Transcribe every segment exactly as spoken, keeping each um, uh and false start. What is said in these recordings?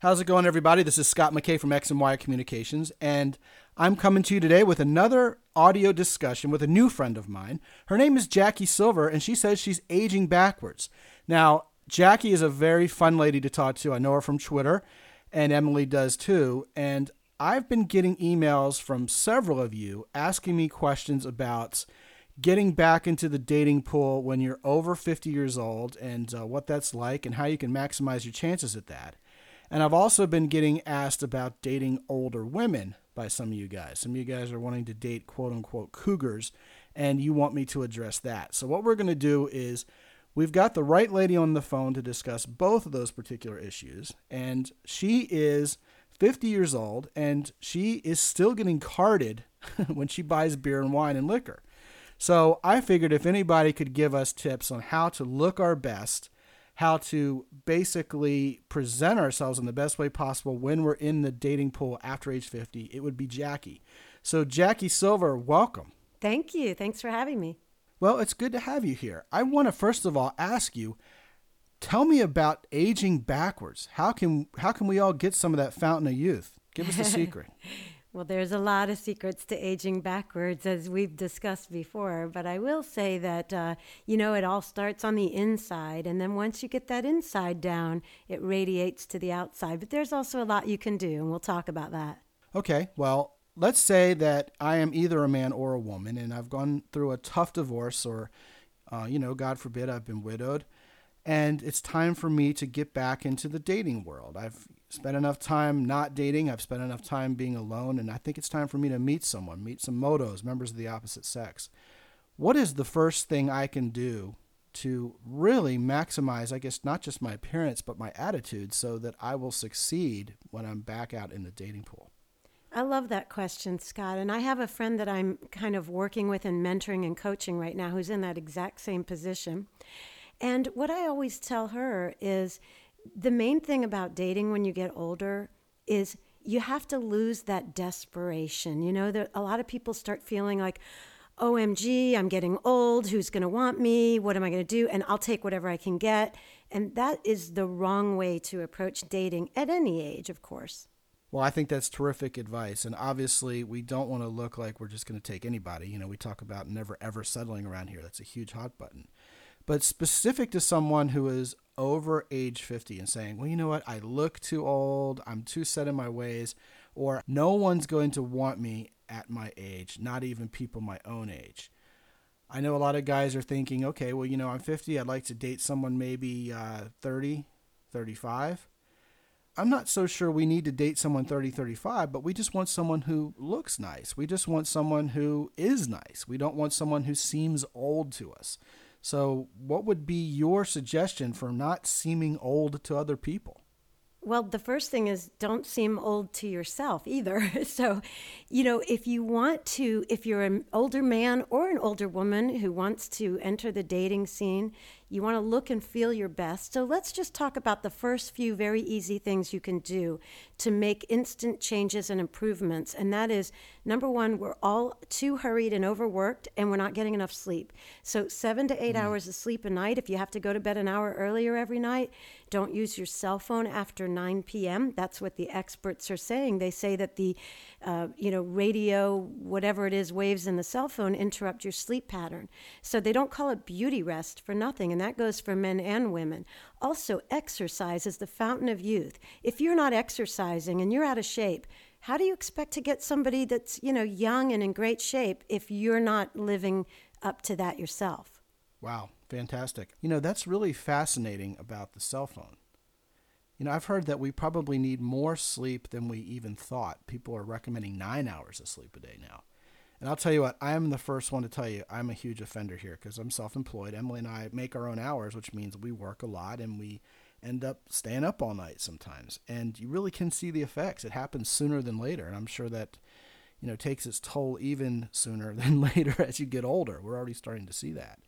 How's it going, everybody? This is Scott McKay from X and Y Communications, and I'm coming to you today with another audio discussion with a new friend of mine. Her name is Jackie Silver, and she says she's aging backwards. Now, Jackie is a very fun lady to talk to. I know her from Twitter, and Emily does too, and I've been getting emails from several of you asking me questions about getting back into the dating pool when you're over fifty years old and uh, what that's like and how you can maximize your chances at that. And I've also been getting asked about dating older women by some of you guys. Some of you guys are wanting to date quote-unquote cougars, and you want me to address that. So what we're going to do is we've got the right lady on the phone to discuss both of those particular issues, and she is fifty years old, and she is still getting carded when she buys beer and wine and liquor. So I figured if anybody could give us tips on how to look our best, how to basically present ourselves in the best way possible when we're in the dating pool after age fifty, it would be Jackie. So Jackie Silver, welcome. Thank you. Thanks for having me. Well, it's good to have you here. I want to first of all ask you, tell me about aging backwards. How can how can we all get some of that fountain of youth? Give us the secret. Well, there's a lot of secrets to aging backwards, as we've discussed before. But I will say that, uh, you know, it all starts on the inside. And then once you get that inside down, it radiates to the outside. But there's also a lot you can do, and we'll talk about that. Okay, well, let's say that I am either a man or a woman, and I've gone through a tough divorce or, uh, you know, God forbid, I've been widowed. And it's time for me to get back into the dating world. I've spent enough time not dating. I've spent enough time being alone. And I think it's time for me to meet someone, meet some motos, members of the opposite sex. What is the first thing I can do to really maximize, I guess, not just my appearance, but my attitude so that I will succeed when I'm back out in the dating pool? I love that question, Scott. And I have a friend that I'm kind of working with and mentoring and coaching right now who's in that exact same position. And what I always tell her is the main thing about dating when you get older is you have to lose that desperation. You know, there, a lot of people start feeling like, O M G, I'm getting old. Who's going to want me? What am I going to do? And I'll take whatever I can get. And that is the wrong way to approach dating at any age, of course. Well, I think that's terrific advice. And obviously, we don't want to look like we're just going to take anybody. You know, we talk about never, ever settling around here. That's a huge hot button. But specific to someone who is over age fifty and saying, well, you know what, I look too old, I'm too set in my ways, or no one's going to want me at my age, not even people my own age. I know a lot of guys are thinking, okay, well, you know, I'm fifty, I'd like to date someone maybe uh, thirty, thirty-five. I'm not so sure we need to date someone thirty, thirty-five, but we just want someone who looks nice. We just want someone who is nice. We don't want someone who seems old to us. So what would be your suggestion for not seeming old to other people? Well, the first thing is don't seem old to yourself either. So, you know, if you want to, if you're an older man or an older woman who wants to enter the dating scene, you want to look and feel your best. So let's just talk about the first few very easy things you can do to make instant changes and improvements. And that is, number one, we're all too hurried and overworked, and we're not getting enough sleep. So seven to eight mm. hours of sleep a night. If you have to go to bed an hour earlier every night, don't use your cell phone after nine p.m. That's what the experts are saying. They say that the, uh, you know, radio, whatever it is, waves in the cell phone interrupt your sleep pattern. So they don't call it beauty rest for nothing, and that goes for men and women. Also, exercise is the fountain of youth. If you're not exercising and you're out of shape, how do you expect to get somebody that's, you know, young and in great shape if you're not living up to that yourself? Wow, fantastic. You know, that's really fascinating about the cell phone. You know, I've heard that we probably need more sleep than we even thought. People are recommending nine hours of sleep a day now. And I'll tell you what, I am the first one to tell you I'm a huge offender here because I'm self-employed. Emily and I make our own hours, which means we work a lot and we end up staying up all night sometimes. And you really can see the effects. It happens sooner than later. And I'm sure that, you know, takes its toll even sooner than later as you get older. We're already starting to see that.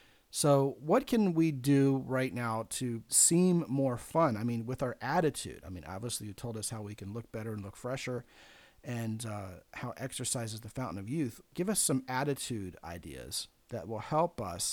So what can we do right now to seem more fun? I mean, with our attitude. I mean, obviously you told us how we can look better and look fresher and uh, how exercise is the fountain of youth. Give us some attitude ideas that will help us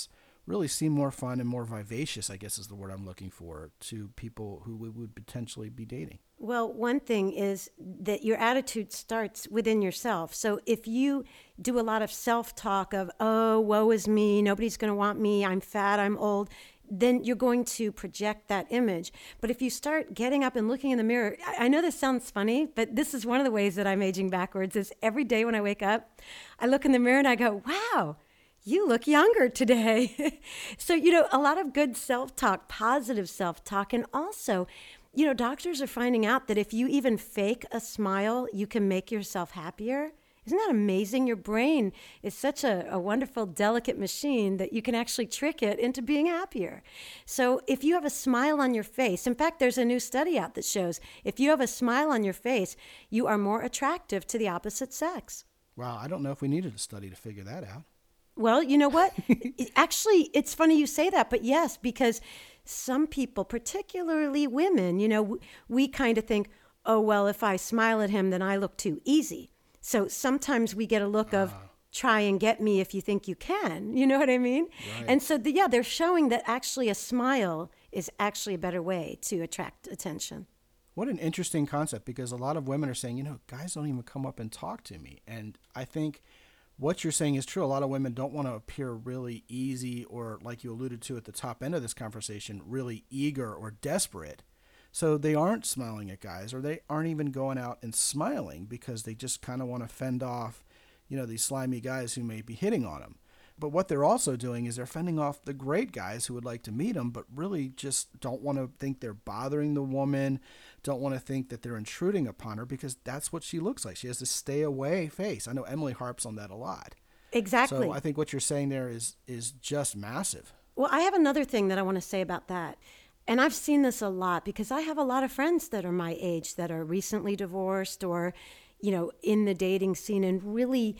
really seem more fun and more vivacious, I guess is the word I'm looking for, to people who we would potentially be dating. Well, one thing is that your attitude starts within yourself. So if you do a lot of self-talk of, oh, woe is me, nobody's going to want me, I'm fat, I'm old, then you're going to project that image. But if you start getting up and looking in the mirror, I know this sounds funny, but this is one of the ways that I'm aging backwards is every day when I wake up, I look in the mirror and I go, wow, you look younger today. So, you know, a lot of good self-talk, positive self-talk. And also, you know, doctors are finding out that if you even fake a smile, you can make yourself happier. Isn't that amazing? Your brain is such a, a wonderful, delicate machine that you can actually trick it into being happier. So if you have a smile on your face, in fact, there's a new study out that shows if you have a smile on your face, you are more attractive to the opposite sex. Wow, I don't know if we needed a study to figure that out. Well, you know what? Actually, it's funny you say that, but yes, because some people, particularly women, you know, we kind of think, oh, well, if I smile at him, then I look too easy. So sometimes we get a look of Ah. try and get me if you think you can. You know what I mean? Right. And so, the, yeah, they're showing that actually a smile is actually a better way to attract attention. What an interesting concept, because a lot of women are saying, you know, guys don't even come up and talk to me. And I think what you're saying is true. A lot of women don't want to appear really easy or, like you alluded to at the top end of this conversation, really eager or desperate. So they aren't smiling at guys, or they aren't even going out and smiling because they just kind of want to fend off, you know, these slimy guys who may be hitting on them. But what they're also doing is they're fending off the great guys who would like to meet them, but really just don't want to think they're bothering the woman, don't want to think that they're intruding upon her, because that's what she looks like. She has this stay away face. I know Emily harps on that a lot. Exactly. So I think what you're saying there is is just massive. Well, I have another thing that I want to say about that. And I've seen this a lot because I have a lot of friends that are my age that are recently divorced or, you know, in the dating scene and really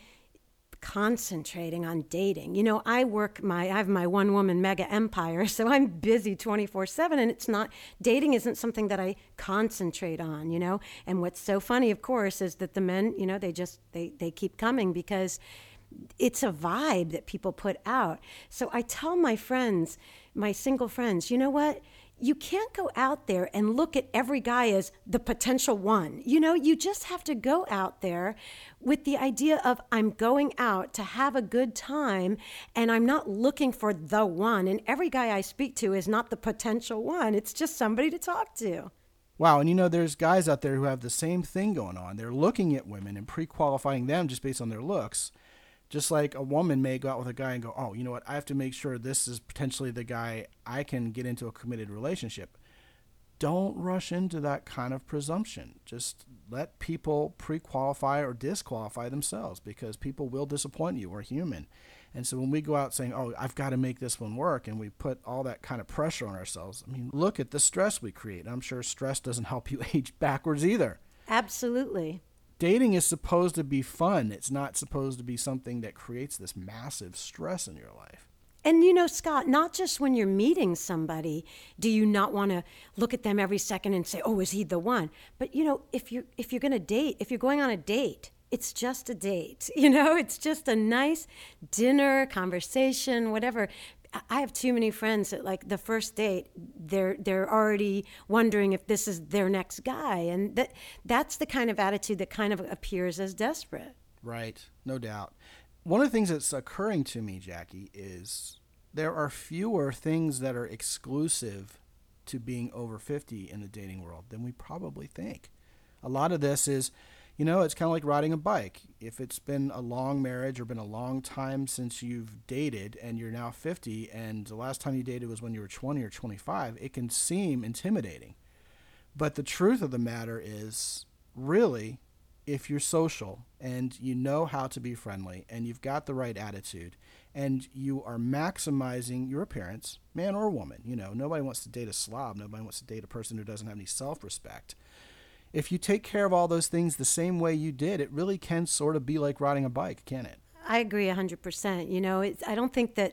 concentrating on dating. You know, I work my, I have my one woman mega empire, so I'm busy twenty-four seven, and it's not, dating isn't something that I concentrate on, you know? And what's so funny, of course, is that the men, you know, they just, they, they keep coming because it's a vibe that people put out. So I tell my friends, my single friends, you know what? You can't go out there and look at every guy as the potential one. You know, you just have to go out there with the idea of I'm going out to have a good time and I'm not looking for the one. And every guy I speak to is not the potential one. It's just somebody to talk to. Wow, and you know, there's guys out there who have the same thing going on. They're looking at women and pre-qualifying them just based on their looks. Just like a woman may go out with a guy and go, oh, you know what, I have to make sure this is potentially the guy I can get into a committed relationship. Don't rush into that kind of presumption. Just let people pre-qualify or disqualify themselves, because people will disappoint you. We're human. And so when we go out saying, oh, I've got to make this one work, and we put all that kind of pressure on ourselves, I mean, look at the stress we create. I'm sure stress doesn't help you age backwards either. Absolutely. Dating is supposed to be fun. It's not supposed to be something that creates this massive stress in your life. And you know, Scott, not just when you're meeting somebody, do you not want to look at them every second and say, oh, is he the one? But, you know, if you're, if you're going to date, if you're going on a date, it's just a date. You know, it's just a nice dinner, conversation, whatever. I have too many friends that, like, the first date, they're they're already wondering if this is their next guy. And that that's the kind of attitude that kind of appears as desperate. Right, no doubt. One of the things that's occurring to me, Jackie, is there are fewer things that are exclusive to being over fifty in the dating world than we probably think. A lot of this is, you know, it's kind of like riding a bike. If it's been a long marriage or been a long time since you've dated and you're now fifty and the last time you dated was when you were twenty or twenty-five, it can seem intimidating. But the truth of the matter is, really, if you're social and you know how to be friendly and you've got the right attitude and you are maximizing your appearance, man or woman, you know, nobody wants to date a slob. Nobody wants to date a person who doesn't have any self-respect. If you take care of all those things the same way you did, it really can sort of be like riding a bike, can't it? I agree one hundred percent. You know, it's, I don't think that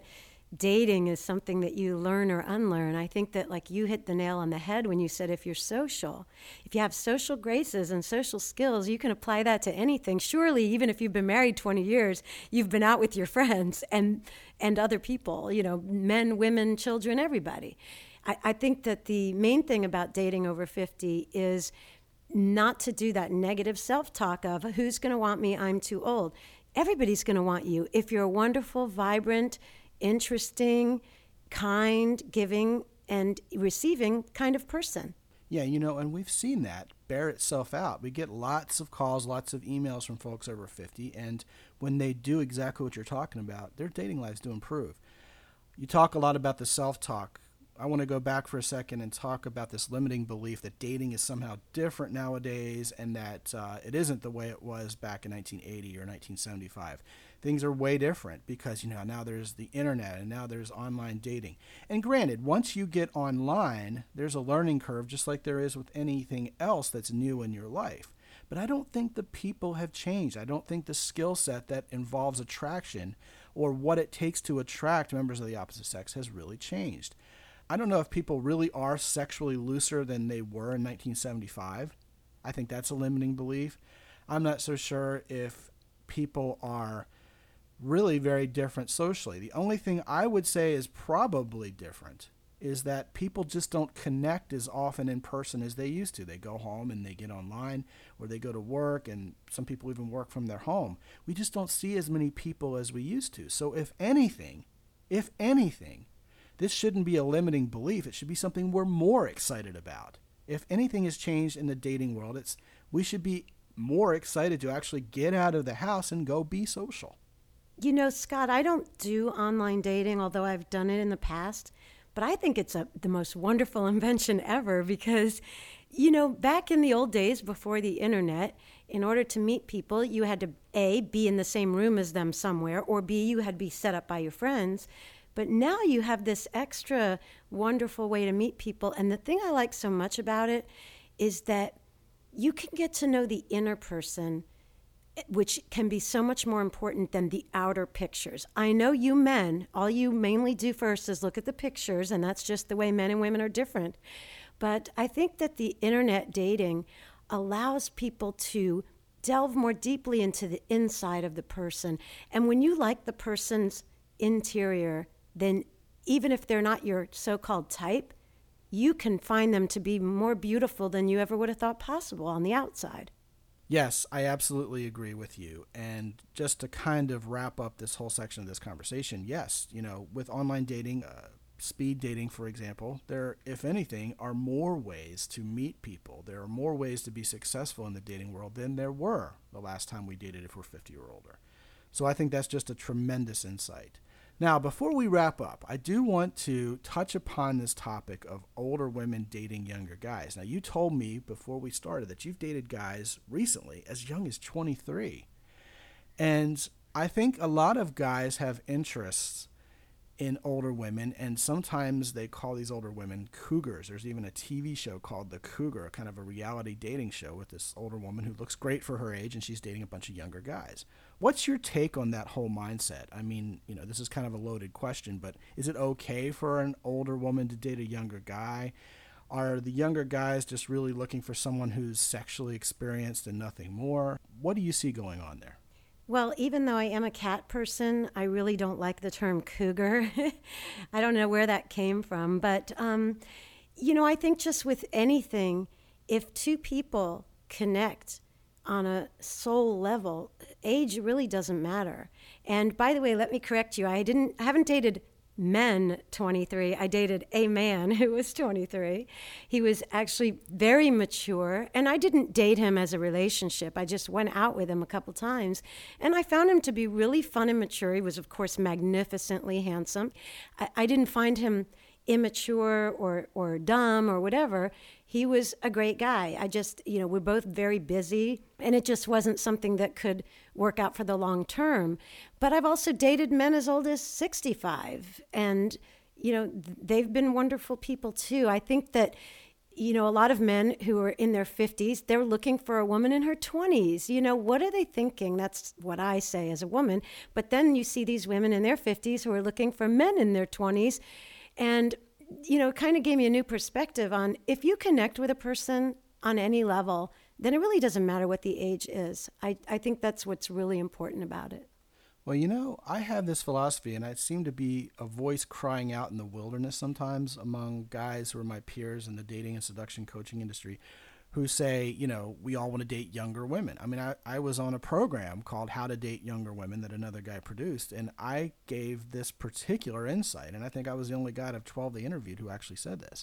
dating is something that you learn or unlearn. I think that, like, you hit the nail on the head when you said if you're social, if you have social graces and social skills, you can apply that to anything. Surely, even if you've been married twenty years, you've been out with your friends and and other people, you know, men, women, children, everybody. I, I think that the main thing about dating over fifty is not to do that negative self-talk of who's going to want me, I'm too old. Everybody's going to want you. If you're a wonderful, vibrant, interesting, kind, giving, and receiving kind of person. Yeah, you know, and we've seen that bear itself out. We get lots of calls, lots of emails from folks over fifty, and when they do exactly what you're talking about, their dating lives do improve. You talk a lot about the self-talk. I want to go back for a second and talk about this limiting belief that dating is somehow different nowadays and that uh, it isn't the way it was back in nineteen eighty or nineteen seventy-five. Things are way different because, you know, now there's the internet and now there's online dating. And granted, once you get online, there's a learning curve just like there is with anything else that's new in your life. But I don't think the people have changed. I don't think the skill set that involves attraction or what it takes to attract members of the opposite sex has really changed. I don't know if people really are sexually looser than they were in nineteen seventy-five. I think that's a limiting belief. I'm not so sure if people are really very different socially. The only thing I would say is probably different is that people just don't connect as often in person as they used to. They go home and they get online, or they go to work, and some people even work from their home. We just don't see as many people as we used to. So if anything, if anything, this shouldn't be a limiting belief. It should be something we're more excited about. If anything has changed in the dating world, it's we should be more excited to actually get out of the house and go be social. You know, Scott, I don't do online dating, although I've done it in the past, but I think it's a, the most wonderful invention ever because, you know, back in the old days before the internet, in order to meet people, you had to, A, be in the same room as them somewhere, or B, you had to be set up by your friends. But now you have this extra wonderful way to meet people. And the thing I like so much about it is that you can get to know the inner person, which can be so much more important than the outer pictures. I know you men, all you mainly do first is look at the pictures, and that's just the way men and women are different. But I think that the internet dating allows people to delve more deeply into the inside of the person. And when you like the person's interior, then even if they're not your so-called type, you can find them to be more beautiful than you ever would have thought possible on the outside. Yes, I absolutely agree with you. And just to kind of wrap up this whole section of this conversation, yes, you know, with online dating, uh, speed dating, for example, there, if anything, are more ways to meet people. There are more ways to be successful in the dating world than there were the last time we dated if we're fifty or older. So I think that's just a tremendous insight. Now, before we wrap up, I do want to touch upon this topic of older women dating younger guys. Now, you told me before we started that you've dated guys recently as young as twenty-three. And I think a lot of guys have interests in older women, and sometimes they call these older women cougars. There's even a T V show called The Cougar, kind of a reality dating show with this older woman who looks great for her age, and she's dating a bunch of younger guys. What's your take on that whole mindset? I mean, you know, this is kind of a loaded question, but is it okay for an older woman to date a younger guy? Are the younger guys just really looking for someone who's sexually experienced and nothing more? What do you see going on there? Well, even though I am a cat person, I really don't like the term cougar. I don't know where that came from. But, um, you know, I think just with anything, if two people connect on a soul level, age really doesn't matter. And by the way, let me correct you. I didn't, I haven't dated men twenty-three. I dated a man who was twenty-three. He was actually very mature, and I didn't date him as a relationship. I just went out with him a couple times, and I found him to be really fun and mature. He was, of course, magnificently handsome. I, I didn't find him immature or or dumb or whatever. He was a great guy. I just, you know, we're both very busy, and it just wasn't something that could work out for the long term. But I've also dated men as old as sixty-five, and, you know, they've been wonderful people too. I think that you know, a lot of men who are in their fifties, they're looking for a woman in her twenties. You know, what are they thinking? That's what I say as a woman. But then you see these women in their fifties who are looking for men in their twenties. And, you know, it kind of gave me a new perspective on if you connect with a person on any level, then it really doesn't matter what the age is. I, I think that's what's really important about it. Well, you know, I have this philosophy, and I seem to be a voice crying out in the wilderness sometimes among guys who are my peers in the dating and seduction coaching industry who say, you know, we all want to date younger women. I mean, I, I was on a program called How to Date Younger Women that another guy produced, and I gave this particular insight, and I think I was the only guy out of twelve they interviewed who actually said this.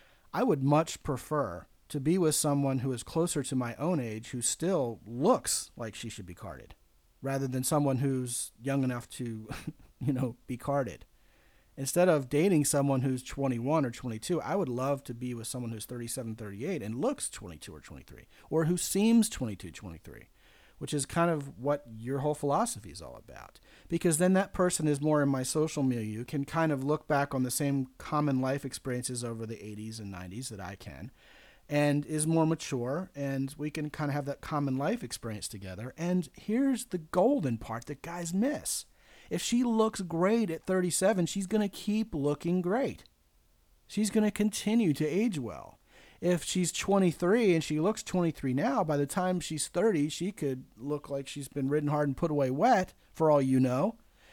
I would much prefer to be with someone who is closer to my own age who still looks like she should be carded, rather than someone who's young enough to, you know, be carded. Instead of dating someone who's twenty-one or twenty-two, I would love to be with someone who's thirty-seven, thirty-eight and looks twenty-two or twenty-three, or who seems twenty-two, twenty-three, which is kind of what your whole philosophy is all about. Because then that person is more in my social milieu, can kind of look back on the same common life experiences over the eighties and nineties that I can, and is more mature, and we can kind of have that common life experience together. And here's the golden part that guys miss. If she looks great at thirty-seven, she's going to keep looking great. She's going to continue to age well. If she's twenty-three and she looks twenty-three now, by the time she's thirty, she could look like she's been ridden hard and put away wet, for all you know.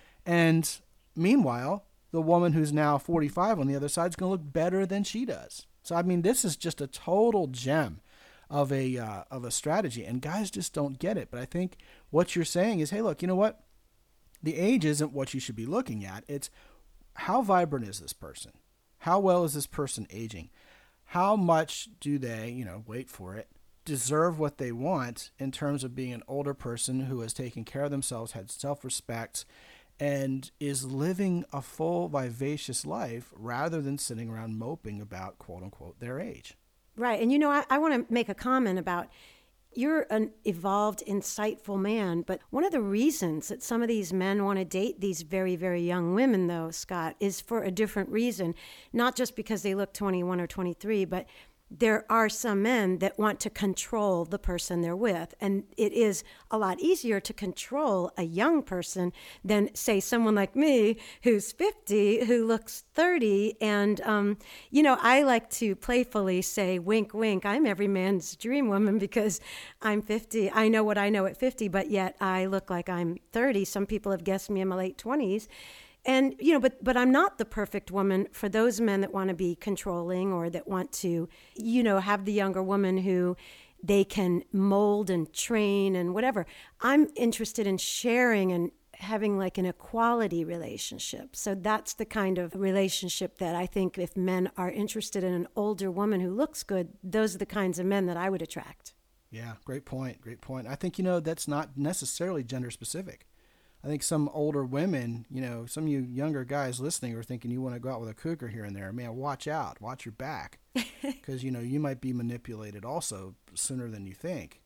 And meanwhile, the woman who's now forty-five on the other side is going to look better than she does. So, I mean, this is just a total gem of a uh, of a strategy, and guys just don't get it. But I think what you're saying is, hey, look, you know what? The age isn't what you should be looking at. It's how vibrant is this person? How well is this person aging? How much do they, you know, wait for it, deserve what they want in terms of being an older person who has taken care of themselves, had self-respect, and is living a full, vivacious life rather than sitting around moping about, quote unquote, their age. Right. And, you know, I, I want to make a comment about you're an evolved, insightful man. But one of the reasons that some of these men want to date these very, very young women, though, Scott, is for a different reason. Not just because they look twenty-one or twenty-three, but there are some men that want to control the person they're with. And it is a lot easier to control a young person than, say, someone like me who's fifty, who looks thirty. And, um, you know, I like to playfully say, wink, wink, I'm every man's dream woman because I'm fifty. I know what I know at fifty, but yet I look like I'm thirty. Some people have guessed me in my late twenties. And, you know, but but I'm not the perfect woman for those men that want to be controlling or that want to, you know, have the younger woman who they can mold and train and whatever. I'm interested in sharing and having like an equality relationship. So that's the kind of relationship that I think if men are interested in an older woman who looks good, those are the kinds of men that I would attract. Yeah, great point, great point. I think, you know, that's not necessarily gender specific. I think some older women, you know, some of you younger guys listening are thinking you want to go out with a cougar here and there. Man, watch out. Watch your back. Because, you know, you might be manipulated also sooner than you think.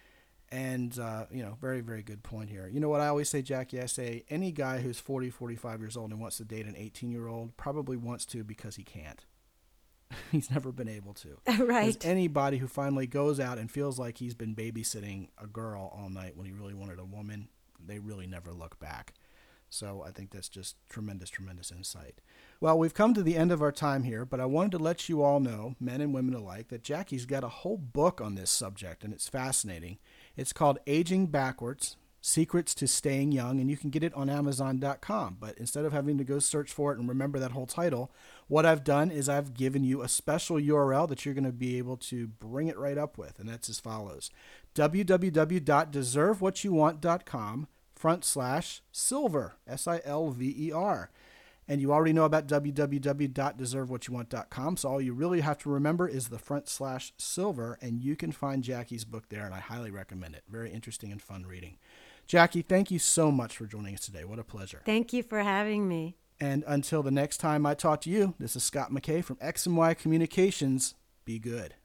And, uh, you know, very, very good point here. You know what I always say, Jackie? I say any guy who's forty, forty-five years old and wants to date an eighteen-year-old probably wants to because he can't. He's never been able to. Right. There's anybody who finally goes out and feels like he's been babysitting a girl all night when he really wanted a woman, they really never look back. So I think that's just tremendous, tremendous insight. Well, we've come to the end of our time here, but I wanted to let you all know, men and women alike, that Jackie's got a whole book on this subject, and it's fascinating. It's called Aging Backwards, Secrets to Staying Young, and you can get it on amazon dot com. But instead of having to go search for it and remember that whole title, what I've done is I've given you a special U R L that you're going to be able to bring it right up with, and that's as follows. w w w dot deserve what you want dot com front slash silver, S I L V E R. And you already know about w w w dot deserve what you want dot com, so all you really have to remember is the front slash silver, and you can find Jackie's book there, and I highly recommend it. Very interesting and fun reading. Jackie, thank you so much for joining us today. What a pleasure. Thank you for having me. And until the next time I talk to you, this is Scott McKay from X and Y Communications. Be good.